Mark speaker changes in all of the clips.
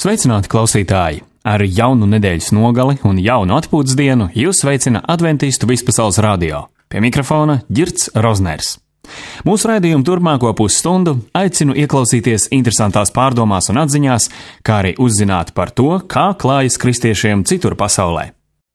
Speaker 1: Sveicināti klausītāji! Ar jaunu nedēļas nogali un jaunu atpūtas dienu jūs sveicina Adventistu Vispasaules radio. Pie mikrofona Ģirds Rozners. Mūsu raidījumu turpmāko pusstundu aicinu ieklausīties interesantās pārdomās un atziņās, kā arī uzzināt par to, kā klājas kristiešiem citur pasaulē.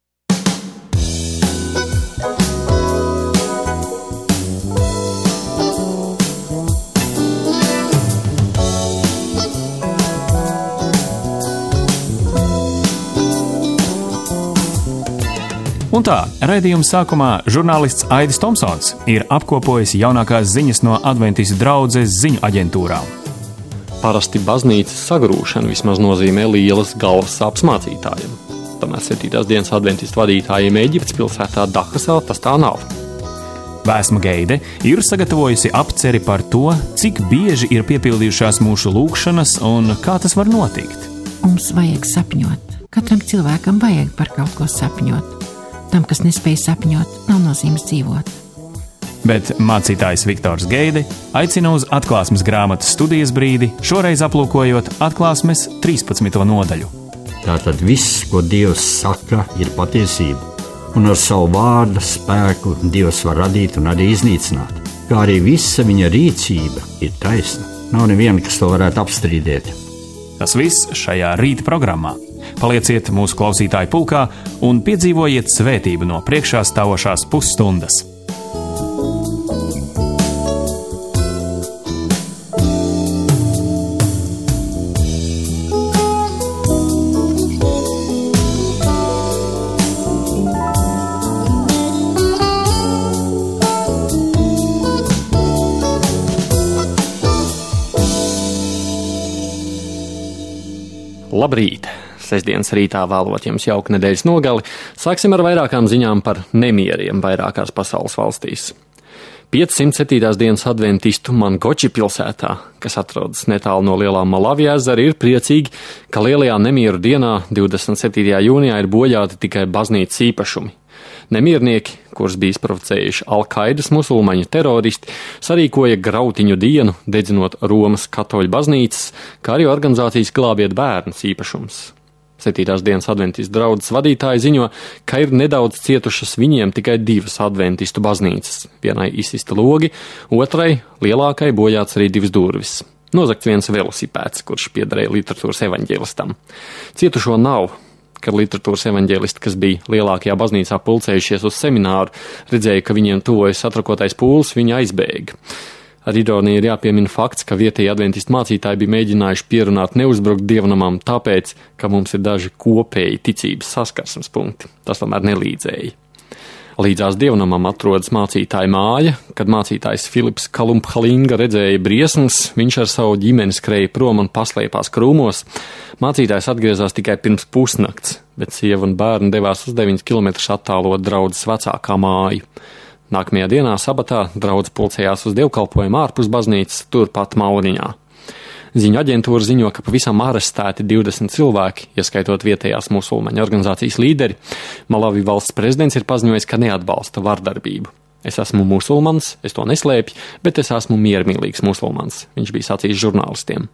Speaker 1: Un tā, raidījuma sākumā žurnālists Aidis Tomsons ir apkopojis jaunākās ziņas no Adventistu draudzes ziņu aģentūrām.
Speaker 2: Parasti baznīcas sagrūšana vismaz nozīmē lielas galvas sāpes mācītājiem. Tomēr 7. dienas adventistu vadītājiem Eģiptes pilsētā Dakasā tas tā nav.
Speaker 1: Vēsma Geide ir sagatavojusi apceri par to, cik bieži ir piepildījušās mūsu lūgšanas un kā tas var notikt.
Speaker 3: Mums vajag sapņot. Katram cilvēkam vajag par kaut ko sapņot. Tam, kas nespēj sapņot, nav nozīmes dzīvot.
Speaker 1: Bet mācītājs Viktors Geide aicina uz atklāsmes grāmatas studijas brīdi, šoreiz aplūkojot atklāsmes 13. nodaļu.
Speaker 4: Tātad viss, ko Dievs saka, ir patiesība. Un ar savu vārda spēku Dievs var radīt un arī iznīcināt. Kā arī visa viņa rīcība ir taisna. Nav neviena, kas to varētu apstrīdēt.
Speaker 1: Tas viss šajā rīta programmā. Palieciet mūsu klausītāju pulkā un piedzīvojiet svētību no priekšā stāvošās pusstundas.
Speaker 2: Labrīt! Sestdienas rītā vēlot jums jauku nedēļas nogali, sāksim ar vairākām ziņām par nemieriem vairākās pasaules valstīs. 507. dienas adventistu Mangoči pilsētā, kas atrodas netālu no lielā Malavi ezera, ir priecīgi, ka lielajā nemieru dienā 27. jūnijā ir bojāti tikai baznīcas īpašumi. Nemiernieki, kurus bija izprovocējuši Al-Qaidas musulmaņu teroristi, sarīkoja grautiņu dienu, dedzinot Romas katoļu baznīcas, kā arī organizācijas Glābiet bērnus īpašums. 7. dienas adventistu draudzes vadītāji ziņo, ka ir nedaudz cietušas viņiem tikai 2 adventistu baznīcas. Vienai izsista logi, otrai lielākai bojāts arī 2 durvis. Nozagts viens velosipēds, kurš piederēja literatūras evaņģēlistam. Cietušo nav, kad literatūras evaņģēlisti, kas bija lielākajā baznīcā pulcējušies uz semināru, redzēja, ka viņiem tuvojas satrakotais pūlis, viņi aizbēga. Ar ironiju ir jāpiemina fakts, ka vietēji adventistu mācītāji bija mēģinājuši pierunāt neuzbrukt dievnamām tāpēc, ka mums ir daži kopēji ticības saskarsmes punkti. Tas tomēr nelīdzēja. Līdzās dievnamam atrodas mācītāja māja. Kad mācītājs Filips Kalumphalinga redzēja briesmas, viņš ar savu ģimeni skrēja prom un paslēpās krūmos. Mācītājs atgriezās tikai pirms pusnakts, bet sieva un bērni devās uz 9 km attālot draudzes vecākā māju. Nākamajā dienā sabatā draudze pulcējās uz dievkalpojumu ārpus baznīcas, turpat Mauriņā. Ziņu aģentūra ziņo, ka pavisam arestēti 20 cilvēki, ieskaitot vietējās musulmaņu organizācijas līderi. Malavi valsts prezidents ir paziņojis, ka neatbalsta vardarbību. Es esmu musulmanis, es to neslēpju, bet es esmu miermīlīgs musulmanis, viņš bija sacījis žurnālistiem.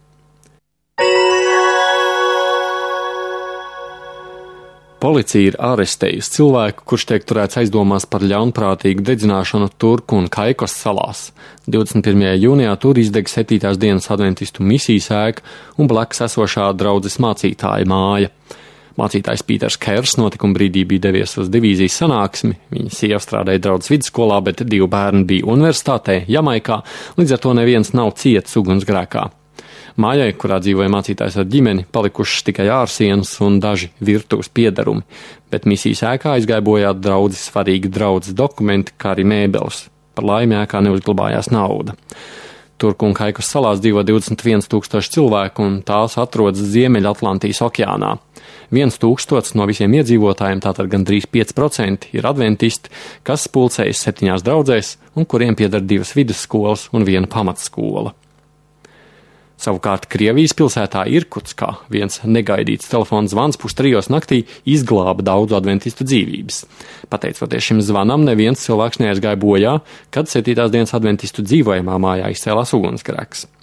Speaker 2: Policija ir arestējusi cilvēku, kurš tiek turēts aizdomās par ļaunprātīgu dedzināšanu Turku un Kaikos salās. 21. jūnijā tur izdeg 7. dienas adventistu misijas ēka un blakus esošā draudzes mācītāja māja. Mācītājs Pīters Kers notikuma brīdī bija devies uz divīzijas sanāksmi. Viņa sieva strādāja draudzes vidusskolā, bet 2 bērni bija universitātē, Jamaikā, līdz ar to neviens nav cietis ugunsgrēkā. Mājai, kurā dzīvoja mācītājs ar ģimeni, palikušas tikai ārsienas un daži virtuves piedarumi, bet misijas ēkā aizgāja bojā draudzes svarīgi draudzes dokumenti, kā arī mēbeles. Par laimi ēkā neuzglabājās nauda. Turku un Kaikos salās dzīvo 21,000 cilvēku, un tās atrodas Ziemeļatlantijas okeānā. 1,000 no visiem iedzīvotājiem, tātad gandrīz 5%, ir adventisti, kas pulcējas 7 draudzēs un kuriem pieder 2 vidusskolas un 1 pamatskola. Savukārt Krievijas pilsētā Irkutskā viens negaidīts telefona zvans 2:30 naktī izglāba daudzu adventistu dzīvības. Pateicoties šim zvanam, neviens cilvēks neaizgāja bojā, kad 7. dienas adventistu dzīvojamā mājā izcēlās ugunsgrēks.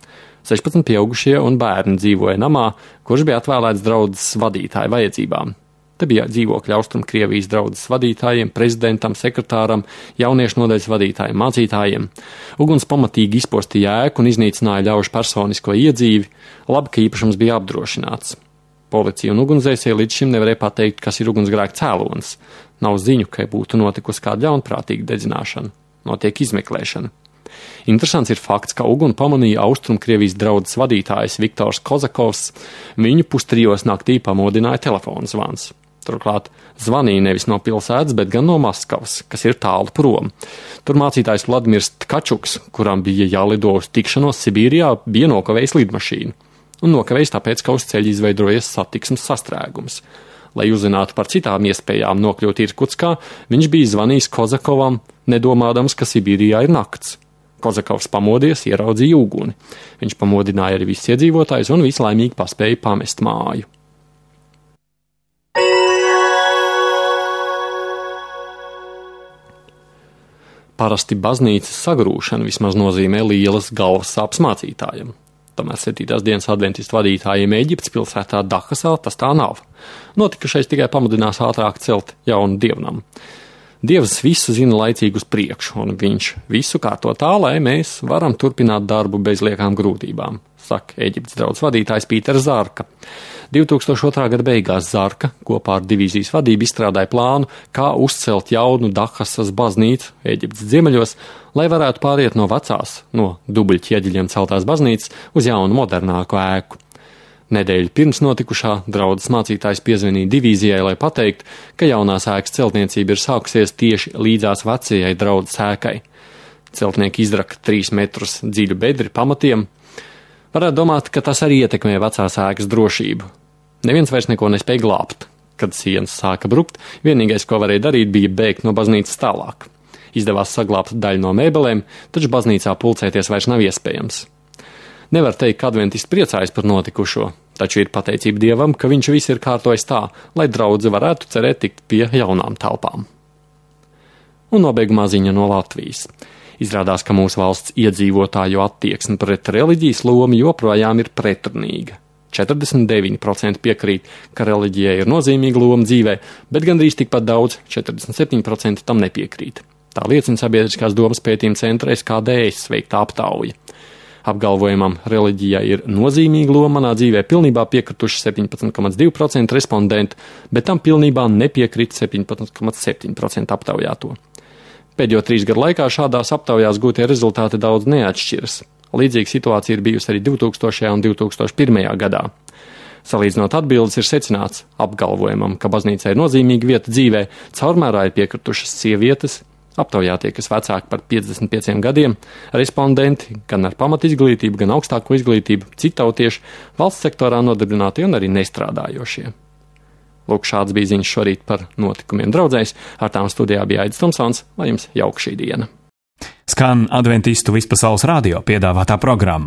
Speaker 2: 16 pieaugušie un bērni dzīvoja namā, kurš bija atvēlēts draudzes vadītāju vajadzībām. Te bija dzīvokļi Austrumkrievijas draudzes vadītājiem, prezidentam, sekretāram, jauniešu nodaļas vadītājiem, mācītājiem. Uguns pamatīgi izpostīja ēku un iznīcināja ļaužu personisko iedzīvi, labi, ka īpašums bija apdrošināts. Policija un ugunsdzēsēji līdz šim nevarēja pateikt, kas ir ugunsgrēka cēlonis. Nav ziņu, ka būtu notikusi kāda ļaunprātīga dedzināšana. Notiek izmeklēšana. Interesants ir fakts, ka uguni pamanīja Austrumkrievijas draudzes vadītājs Viktors Kozakovs. Viņu 2:30 naktī pamodināja telefona zvans. Turklāt zvanīja nevis no pilsētas, bet gan no Maskavas, kas ir tālu prom. Tur mācītājs Vladimirs Tkačuks, kuram bija jālido uz tikšanos Sibīrijā, bija nokavējis lidmašīnu. Un nokavējis tāpēc, ka uz ceļa izveidojies satiksmes sastrēgums. Lai uzzinātu par citām iespējām nokļūt Irkutskā, viņš bija zvanījis Kozakovam, nedomādams, ka Sibīrijā ir nakts. Kozakovs pamodies, ieraudzīja uguni. Viņš pamodināja arī visus iedzīvotājus un vislaimīgi paspēja pamest māju. Parasti baznīcas sagrūšana vismaz nozīmē lielas galvas sāpes mācītājiem. Tomēr 7. dienas adventistu vadītājiem Eģiptes pilsētā Dakasā tas tā nav. Notikušais tikai pamudinās ātrāk celt jaunu dievnamu. Dievs visu zina laicīgi uz priekšu, un viņš visu kārto tā, lai mēs varam turpināt darbu bez liekām grūtībām, saka Eģiptes draudzes vadītājs Pīters Zarka. 2002. gada beigās Zarka kopā ar divīzijas vadību izstrādāja plānu, kā uzcelt jaunu Dakasas baznīcu Eģiptes ziemeļos, lai varētu pāriet no vecās, no dubļķieģeļiem celtās baznīcas uz jaunu modernāku ēku. Nedēļu pirms notikušā draudzes mācītājs piezvanīja divīzijai, lai pateiktu, ka jaunās ēkas celtniecība ir sākusies tieši līdzās vecajai draudzes ēkai. Celtnieki izraka 3 metrus dziļu bedri pamatiem. Varētu domāt, ka tas arī ietekmē vecās ēkas drošību. Neviens vairs neko nespēja glābt. Kad sienas sāka brukt, vienīgais, ko varēja darīt, bija bēgt no baznīcas tālāk. Izdevās saglābt daļu no mēbelēm, taču baznīcā pulcēties vairs nav iespējams. Nevar teikt, ka adventisti priecājas par notikušo, taču ir pateicība Dievam, ka viņš visu ir kārtojis tā, lai draudze varētu cerēt tikt pie jaunām telpām. Un nobeigumā ziņa no Latvijas. Izrādās, ka mūsu valsts iedzīvotāju attieksme pret reliģijas lomu joprojām ir pretrunīga. 49% piekrīt, ka reliģijai ir nozīmīga loma dzīvē, bet gandrīz tikpat daudz, 47% tam nepiekrīt. Tā liecina Sabiedriskās domas pētījuma centra SKDS veikta aptauja. Apgalvojumam reliģijai ir nozīmīga loma manā dzīvē pilnībā piekrituši 17,2% respondentu, bet tam pilnībā nepiekrīt 17,7% aptaujāto. Pēdējo 3 gadu laikā šādās aptaujās gūtie rezultāti daudz neatšķiras. Līdzīga situācija ir bijusi arī 2000. un 2001. gadā. Salīdzinot atbildes, ir secināts apgalvojumam, ka baznīca ir nozīmīga vieta dzīvē, caurmērā ir piekritušas sievietes, aptaujātie, kas vecāki par 55 gadiem, respondenti gan ar pamatizglītību, gan augstāko izglītību, citautieši, valsts sektorā nodarbinātie un arī nestrādājošie. Lūk, šāds bija ziņas šorīt par notikumiem draudzēs. Ar tām studijā bija Aidis Tomsons, lai jums jauka šī diena.
Speaker 1: Skan Adventistu Vispasaules radio piedāvātā programma.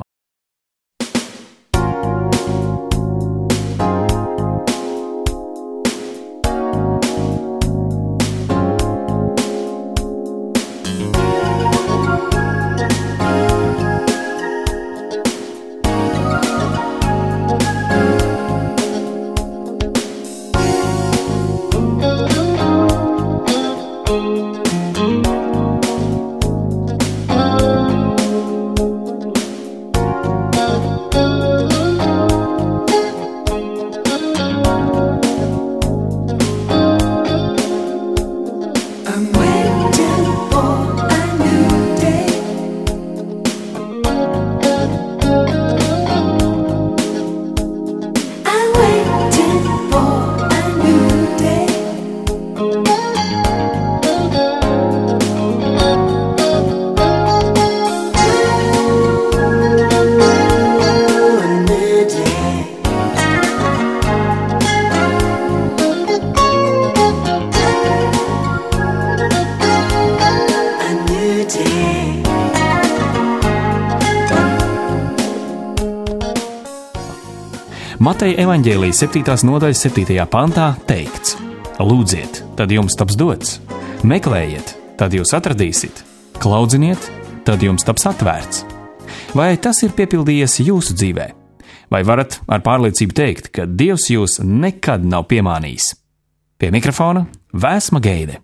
Speaker 1: Mateja evaņģēlijas 7. nodaļas 7. pantā teikts: Lūdziet, tad jums taps dots, meklējiet, tad jūs atradīsiet, klaudziniet, tad jums taps atvērts. Vai tas ir piepildījies jūsu dzīvē? Vai varat ar pārliecību teikt, ka Dievs jūs nekad nav piemānījis? Pie mikrofona Vēsma Geide.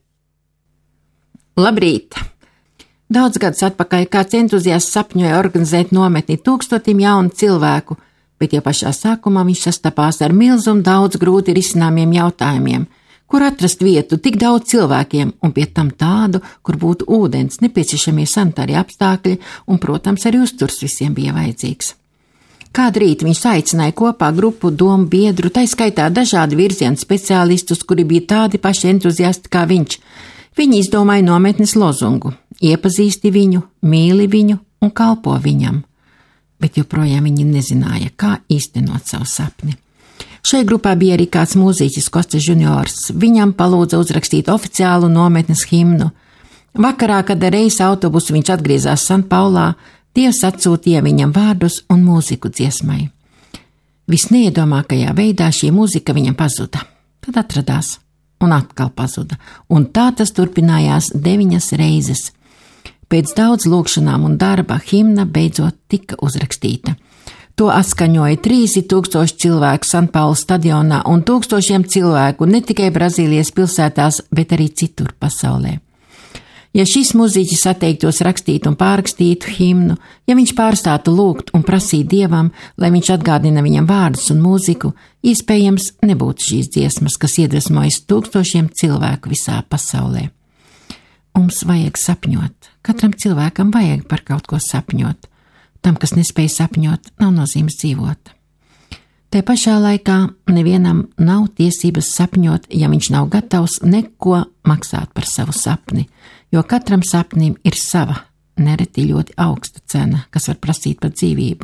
Speaker 3: Labrīt! Daudz gadus atpakaļ kāds entuziasts sapņoja organizēt nometni 1000 jaunu cilvēku, bet jau pašā sākumā viņš sastapās ar milzumu daudz grūti risināmiem jautājumiem, kur atrast vietu tik daudz cilvēkiem un pie tam tādu, kur būtu ūdens, nepieciešamie sanitārie apstākļi un, protams, arī uzturs visiem bija vajadzīgs. Kādu rītu viņš aicināja kopā grupu domu biedru, tai skaitā dažādu virzienu speciālistus, kuri bija tādi paši entuziasti kā viņš. Viņi izdomāja nometnes lozungu – iepazīsti viņu, mīli viņu un kalpo viņam. Bet joprojām viņi nezināja, kā īstenot savu sapni. Šai grupā bija arī kāds mūziķis Kostas Juniors. Viņam palūdza uzrakstīt oficiālu nometnes himnu. Vakarā, kad ar reisa autobusu viņš atgriezās Sanpaulā, Dievs atsūtīja viņam vārdus un mūziku dziesmai. Visneiedomākajā veidā šī mūzika viņam pazuda. Tad atradās un atkal pazuda, un tā tas turpinājās 9 reizes. Pēc daudz lūgšanām un darba himna beidzot tika uzrakstīta. To atskaņoja 3000 cilvēku Sanpaulas stadionā un tūkstošiem cilvēku ne tikai Brazīlijas pilsētās, bet arī citur pasaulē. Ja šis mūziķis atteiktos rakstīt un pārrakstītu himnu, ja viņš pārstātu lūgt un prasīt Dievam, lai viņš atgādina viņam vārdus un mūziku, iespējams nebūtu šīs dziesmas, kas iedvesmojas tūkstošiem cilvēku visā pasaulē. Mums vajag sapņot. Katram cilvēkam vajag par kaut ko sapņot. Tam, kas nespēj sapņot, nav nozīmes dzīvot. Te pašā laikā nevienam nav tiesības sapņot, ja viņš nav gatavs neko maksāt par savu sapni, jo katram sapnim ir sava, nereti ļoti augsta cena, kas var prasīt par dzīvību.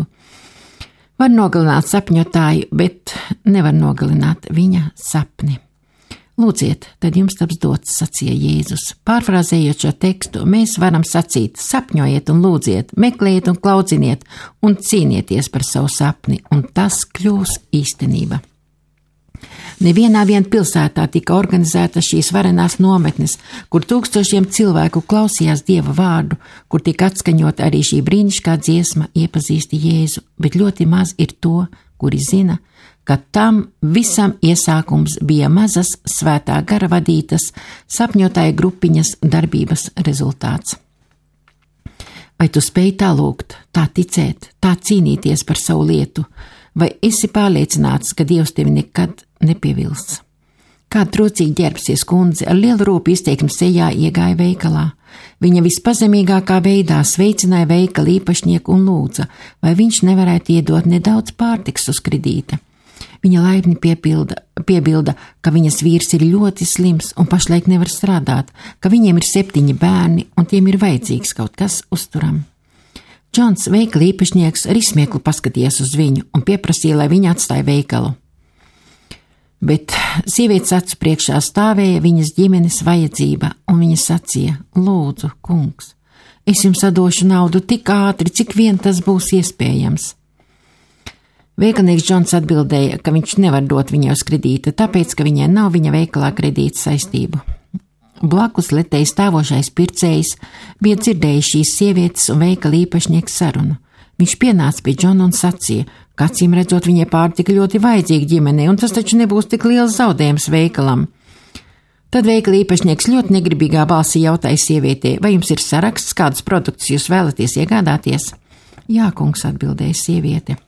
Speaker 3: Var nogalināt sapņotāju, bet nevar nogalināt viņa sapni. Lūdziet, tad jums taps dots, sacīja Jēzus. Pārfrāzējot šo tekstu, mēs varam sacīt: sapņojiet un lūdziet, meklējiet un klauciniet un cīnieties par savu sapni, un tas kļūs īstenība. Nevienā vien pilsētā tika organizētas šīs varenās nometnes, kur tūkstošiem cilvēku klausījās Dieva vārdu, kur tika atskaņot arī šī brīnišķīgā dziesma iepazīsti Jēzu, bet ļoti maz ir to, kuri zina, ka tam visam iesākums bija mazas svētā gara vadītas sapņotāja grupiņas darbības rezultāts. Vai tu spēj tā lūgt, tā ticēt, tā cīnīties par savu lietu, vai esi pārliecināts, ka Dievs tevi nekad nepievilsts? Kāda trūcīgi ģērbsies kundze ar lielu rūpu izteiksmi sejā iegāja veikalā. Viņa vispazemīgākā veidā sveicināja veikala īpašnieku un lūdza, vai viņš nevarētu iedot nedaudz pārtiks uz kredīta. Viņa laipni piebilda, ka viņas vīrs ir ļoti slims un pašlaik nevar strādāt, ka viņiem ir 7 bērni un tiem ir vajadzīgs kaut kas uzturam. Džons, veikala īpašnieks, ar izsmieklu paskatījās uz viņu un pieprasīja, lai viņa atstāja veikalu. Bet sievietes acu priekšā stāvēja viņas ģimenes vajadzība, un viņa sacīja: lūdzu, kungs, es jums atdošu naudu tik ātri, cik vien tas būs iespējams. Veikalnieks Džons atbildēja, ka viņš nevar dot viņai uz kredīta, tāpēc, ka viņai nav viņa veikalā kredīta saistību. Blakus letēji stāvošais pircējs bija dzirdējis šīs sievietes un veikala īpašnieka sarunu. Viņš pienāca pie Džona un sacīja, ka acīm redzot viņai pārtika ļoti vajadzīga ģimenei, un tas taču nebūs tik liels zaudējums veikalam. Tad veikala īpašnieks ļoti negribīgā balsī jautāja sievietei: vai jums ir saraksts, kādus produktus jūs vēlaties iegādāties? Jā, kungs, atbildēja sieviete.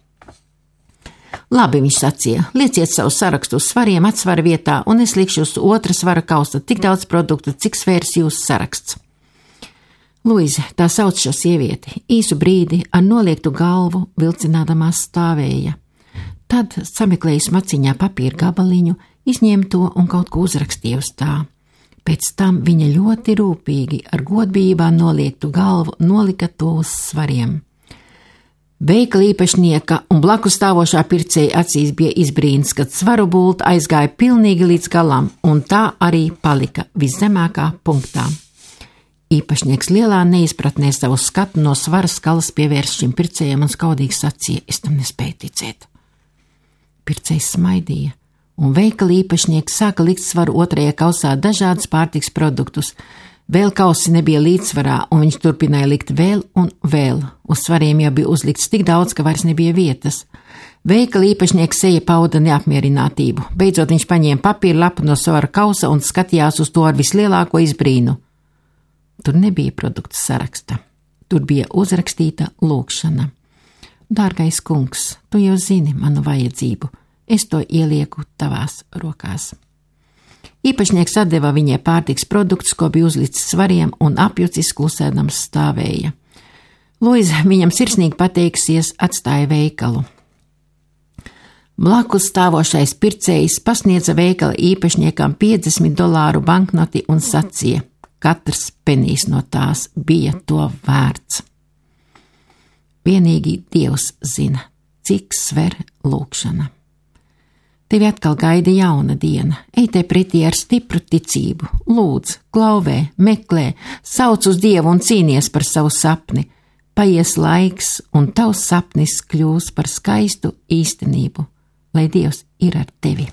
Speaker 3: Labi, viņš sacīja, lieciet savu sarakstu uz svariem atsvara vietā, un es likšu uz otra svara kausta tik daudz produktu, cik svērs jūsu saraksts. Luize, tā sauc šo sievieti, īsu brīdi ar noliektu galvu vilcinādamās stāvēja. Tad, sameklējis maciņā papīra gabaliņu, izņēma to un kaut ko uzrakstīja uz tā. Pēc tam viņa ļoti rūpīgi ar godbijībā noliektu galvu nolika to uz svariem. Veikala īpašnieka un blakus stāvošā pircēja acīs bija izbrīns, kad svaru bulta aizgāja pilnīgi līdz galam, un tā arī palika viszemākā punktā. Īpašnieks lielā neizpratnē savu skatu no svara skalas pievērst šim pircējam un skaudīgi sacīja: es tam nespēju ticēt. Pircējs smaidīja, un veikala īpašnieks sāka likt svaru otrajā kausā dažādus pārtiks produktus. Vēl kausi nebija līdzsvarā, un viņš turpināja likt vēl un vēl. Uz svariem jau bija uzlikts tik daudz, ka vairs nebija vietas. Veikala īpašnieks seja pauda neapmierinātību. Beidzot viņš paņēma papīra lapu no svara kausa un skatījās uz to ar vislielāko izbrīnu. Tur nebija produktu saraksta. Tur bija uzrakstīta lūgšana. Dārgais kungs, tu jau zini manu vajadzību. Es to ielieku tavās rokās. Īpašnieks atdeva viņai pārtiks produktus, ko bija uzlicis svariem, un apjucis klusēdams stāvēja. Luiza viņam sirsnīgi pateikusies, atstāja veikalu. Blakus stāvošais pircējs pasniedza veikala īpašniekam $50 banknoti un sacīja, katrs penijs no tās bija to vērts. Vienīgi Dievs zina, cik sver lūgšana. Tevi atkal gaida jauna diena. Ej te pretī ar stipru ticību, lūdz, klauvē, meklē, sauc uz Dievu un cīnies par savu sapni. Paies laiks, un tavs sapnis kļūs par skaistu īstenību, lai Dievs ir ar tevi.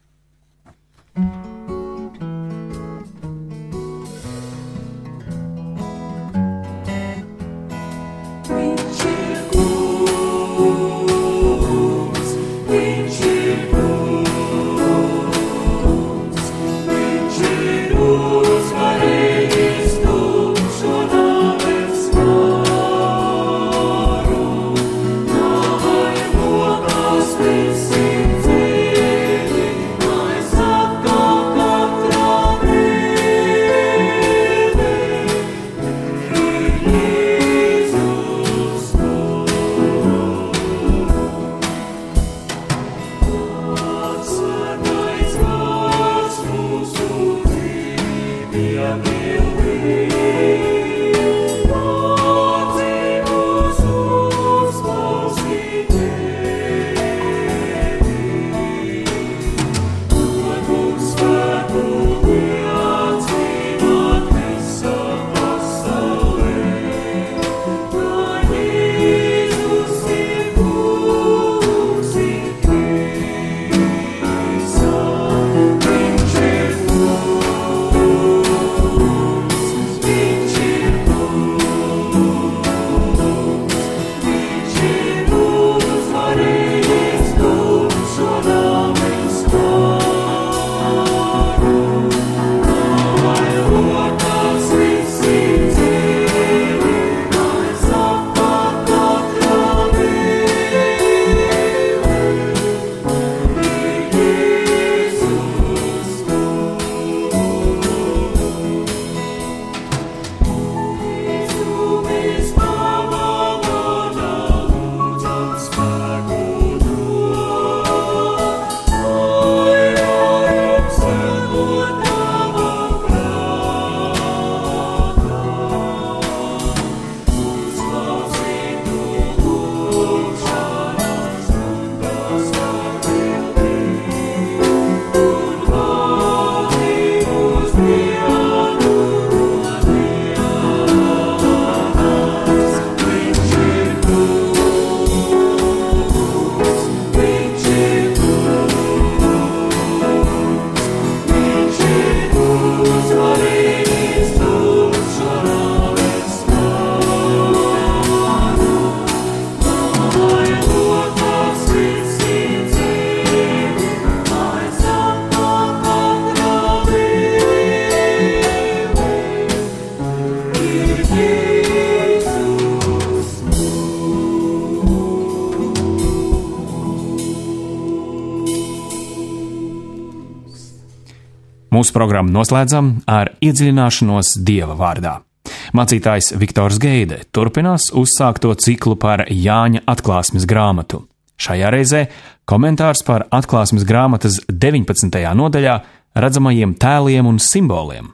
Speaker 1: Mūsu programmu noslēdzam ar iedziļināšanos Dieva vārdā. Mācītājs Viktors Geide turpinās uzsākto ciklu par Jāņa atklāsmes grāmatu. Šajā reizē komentārs par atklāsmes grāmatas 19. nodaļā redzamajiem tēliem un simboliem.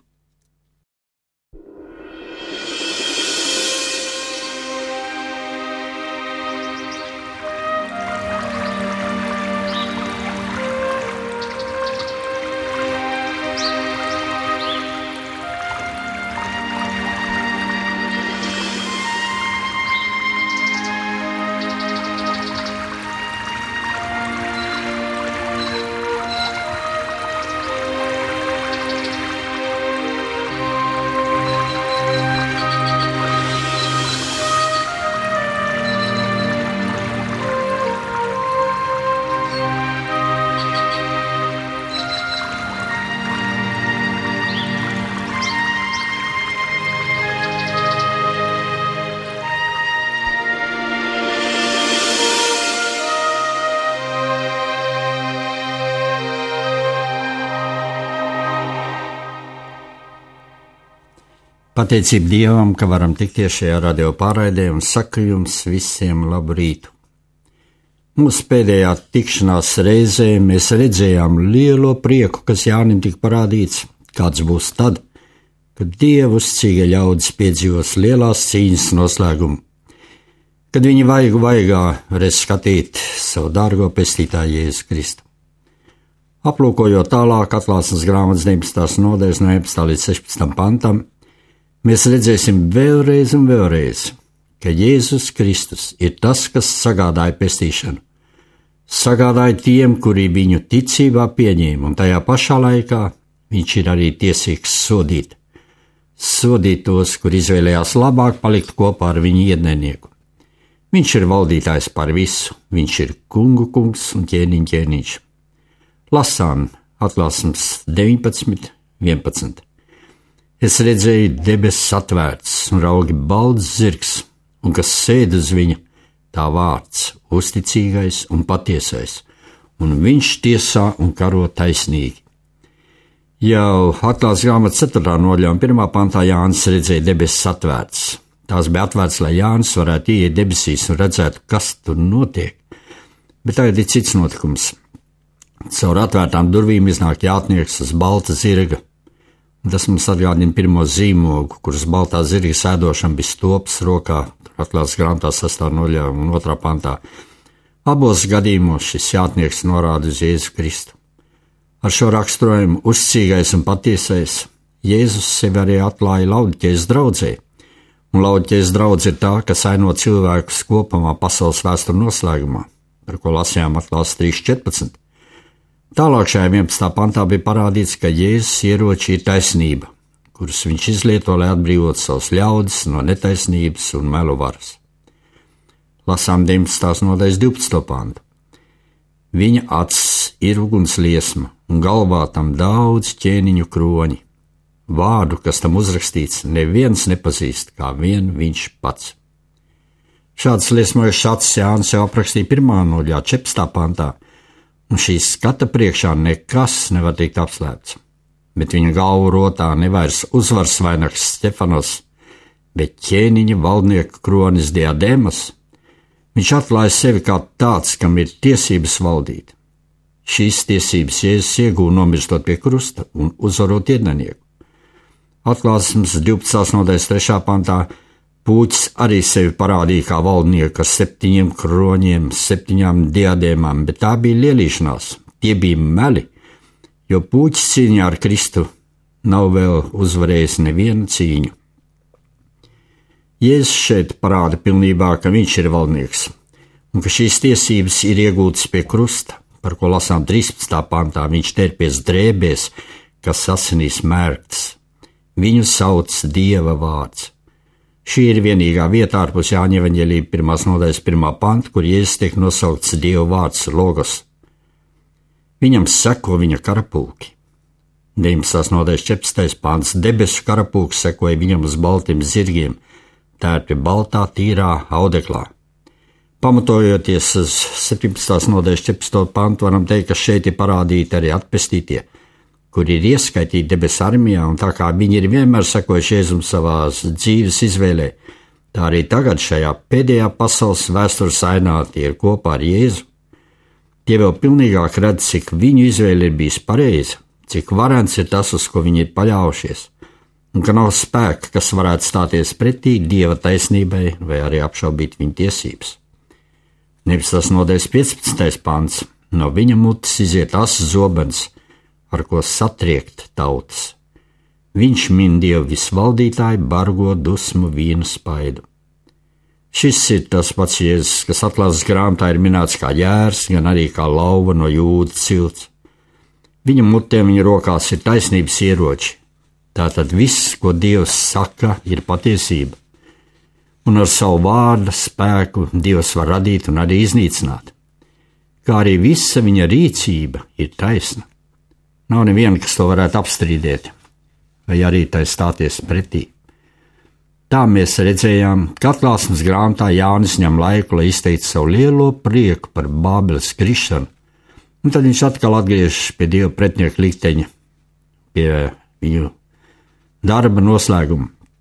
Speaker 4: Pateicība Dievam, ka varam tikties šajā radio pārraidē un saku jums visiem labu rītu. Mūsu pēdējā tikšanās reizē mēs redzējām lielo prieku, kas Jānim tika parādīts, kāds būs tad, kad Dieva uzticīgie ļaudis piedzīvos lielās cīņas noslēgumu, kad viņi vaigā varēs skatīt savu dārgo pestītāju Jēzu Kristu. Aplūkojot tālāk atklāsmes grāmatas 19. nodaļas no 11. līdz 16. pantam, mēs redzēsim vēlreiz un vēlreiz, ka Jēzus Kristus ir tas, kas sagādāja pestīšanu. Sagādāja tiem, kuri viņu ticībā pieņēma, un tajā pašā laikā viņš ir arī tiesīgs sodīt. Sodīt tos, kur izvēlējās labāk palikt kopā ar viņu ienaidnieku. Viņš ir valdītājs par visu, viņš ir kungu kungs un ķēniņu ķēniņš. Lasām atklāsmes 19, 11. Es redzēju debesis atvērts un raugi balts zirgs, un kas sēd uz viņa, tā vārds uzticīgais un patiesais, un viņš tiesā un karo taisnīgi. Jau atklāsmes grāmatas 4. nodaļā un 1. pantā Jānis redzēja debesis atvērts. Tās bija atvērts, lai Jānis varētu ieiet debesīs un redzētu, kas tur notiek. Bet tagad ir cits notikums. Caur atvērtām durvīm iznāk jātnieks uz balta zirga. Tas mums atgādina pirmo zīmogu, kuras baltā zirga sēdošana bija stops rokā, atklāsmes grāmatā 6. nodaļā un 2. pantā. Abos gadījumos šis jātnieks norāda uz Jēzu Kristu. Ar šo raksturojumu uzticīgais un patiesais Jēzus sevi arī atklāja Laodiķejas draudzē. Un Laodiķejas draudze ir tā, kas aino cilvēkus kopumā pasaules vēstures noslēgumā, par ko lasījām atklāsmes 3.14. Tālāk šajā 11. pantā bija parādīts, ka Jēzus ieroči ir taisnība, kurus viņš izlieto, lai atbrīvotu savus ļaudis no netaisnības un melu varas. Lasām 19. nodaļas 12. pantu. Viņa acis ir ugunsliesma un galvā tam daudz ķēniņu kroņi. Vārdu, kas tam uzrakstīts, neviens nepazīst, kā vien viņš pats. Šādas liesmojušas acis Jānis jau aprakstīja 1. nodaļā 14. pantā, un šīs skata priekšā nekas nevar tikt apslēpts. Bet viņa galvu rotā nevairs uzvaras vainags Stefanos, bet ķēniņa valdnieka kronis diademas. Viņš atklāja sevi kā tāds, kam ir tiesības valdīt. Šīs tiesības Jēzus iegūda nomirstot pie krusta un uzvarot ienaidnieku. Atklāsmes 12. nodaļas 3. pantā Pūķis arī sevi parādīja kā valdnieku ar 7 kroņiem, 7 diadēmām, bet tā bija lielīšanās, tie bija meli, jo Pūķis cīņā ar Kristu nav vēl uzvarējis nevienu cīņu. Jēzus šeit parāda pilnībā, ka viņš ir valdnieks, un ka šīs tiesības ir iegūtas pie krusta, par ko lasām 13. pantā, viņš terpies drēbēs, kas asinīs mērgtas. Viņu sauc Dieva vārds. Šī ir vienīgā vieta ārpus Jāņa evaņģēlija 1. nodaļas 1. panta, kur Jēzus tiek nosaukts Dieva vārds Logos. Viņam seko viņa karapulki. 19. nodaļas 14. pants. Debesu karapulks sekoja viņam uz baltiem zirgiem, tērpi baltā tīrā audeklā. Pamatojoties uz 17. nodaļas 14. pantu, varam teikt, ka šeit ir parādīti arī atpestītie, kur ir ieskaitīti debesu armijā, un tā kā viņi ir vienmēr sekojuši Jēzum savās dzīves izvēlē, tā arī tagad šajā pēdējā pasaules vēstures ainā tie ir kopā ar Jēzu. Tie vēl pilnīgāk redz, cik viņu izvēle ir bijis pareiza, cik varens ir tas, uz ko viņi ir paļaujušies, un ka nav spēka, kas varētu stāties pretī Dieva taisnībai vai arī apšaubīt viņa tiesības. 19. nodaļas 15. pants. No viņa mutes iziet asas zobens, ar ko satriekt tautas. Viņš min Dievu visvaldītāju bargo dusmu vīnu spaidu. Šis ir tas pats Jēzus, kas atklāsmes grāmatā ir minēts kā jērs, gan arī kā lauva no Jūda cilts. Viņa mutē, viņa rokās ir taisnības ieroči. Tātad viss, ko Dievs saka, ir patiesība. Un ar savu vārda spēku Dievs var radīt un arī iznīcināt. Kā arī visa viņa rīcība ir taisna. Nav neviena, kas to varētu apstrīdēt, vai arī tai stāties pretī. Tā mēs redzējām, ka atklāsmes grāmatā Jānis ņem laiku, lai izteiktu savu lielo prieku par Bābeles krišanu, un tad viņš atkal atgriežas pie Dieva pretinieku likteņa, pie viņu darba noslēguma.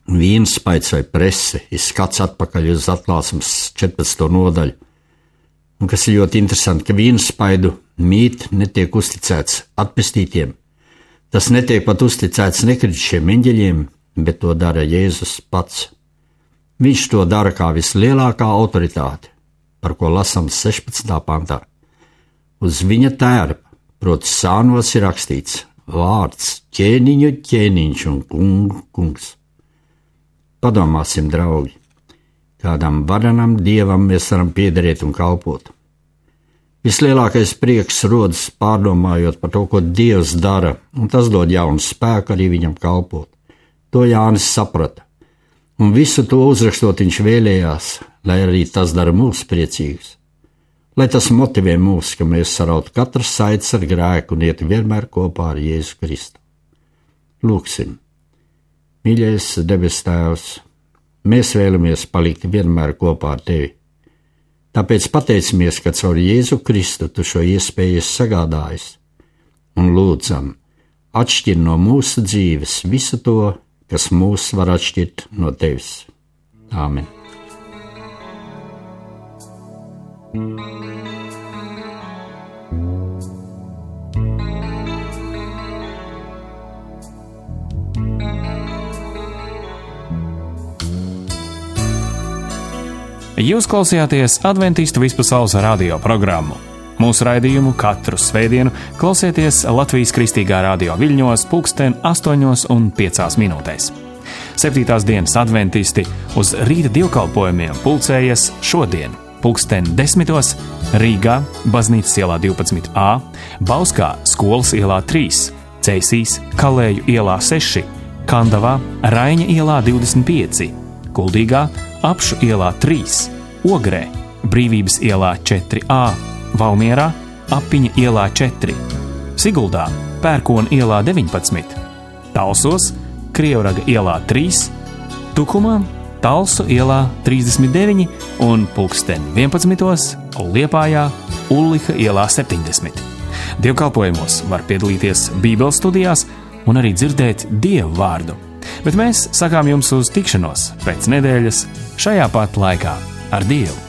Speaker 4: vīnspaids vai prese, ir skats atpakaļ uz atklāsmes 14. nodaļu. Un kas ir ļoti interesanti, ka vīnspaidu mīt netiek uzticēts atpestītiem. Tas netiek pat uzticēts nekritišiem eņģeļiem, bet to dara Jēzus pats. Viņš to dara kā vislielākā autoritāte, par ko lasām 16. pantā. Uz viņa tērpa, proti sānos ir rakstīts vārds ķēniņu ķēniņš un kungs. Padomāsim, draugi, kādam varenam dievam mēs varam piederēt un kalpot. Vislielākais prieks rodas pārdomājot par to, ko Dievs dara, un tas dod jaunu spēku arī viņam kalpot. To Jānis saprata, un visu to uzrakstot viņš vēlējās, lai arī tas dara mūs priecīgus. Lai tas motivē mūs, ka mēs sarautu katras saites ar grēku un ietu vienmēr kopā ar Jēzu Kristu. Lūksim. Mīļais debes Tēvs, mēs vēlamies palikt vienmēr kopā ar Tevi. Tāpēc pateicamies, ka caur Jēzu Kristu Tu šo iespēju esi sagādājis, un lūdzam, atšķir no mūsu dzīves visu to, kas mūs var atšķirt no Tevis. Āmen.
Speaker 1: Jūs klausījāties Adventistu vispasaules radio programmu. Mūsu raidījumu katru svētdienu klausieties Latvijas Kristīgā radio Viļņos 8:05. 7. dienas adventisti uz rīta dievkalpojumiem pulcējas šodien 10:10 Rīgā, Baznīcas ielā 12A, Bauskā, Skolas ielā 3, Ceisīs, Kalēju ielā 6, Kandavā, Raiņa ielā 25, Kuldīgā, Apšu ielā 3, Ogrē, Brīvības ielā 4A, Valmierā, Apiņa ielā 4, Siguldā, Pērkona ielā 19, Talsos, Krievraga ielā 3, Tukumā, Talsu ielā 39 un 11:00 Liepājā, Ulliha ielā 70. Dievkalpojumos var piedalīties Bībeles studijās un arī dzirdēt Dievu vārdu. Bet mēs sakām jums uz tikšanos pēc nedēļas šajā pat laikā ar Dievu.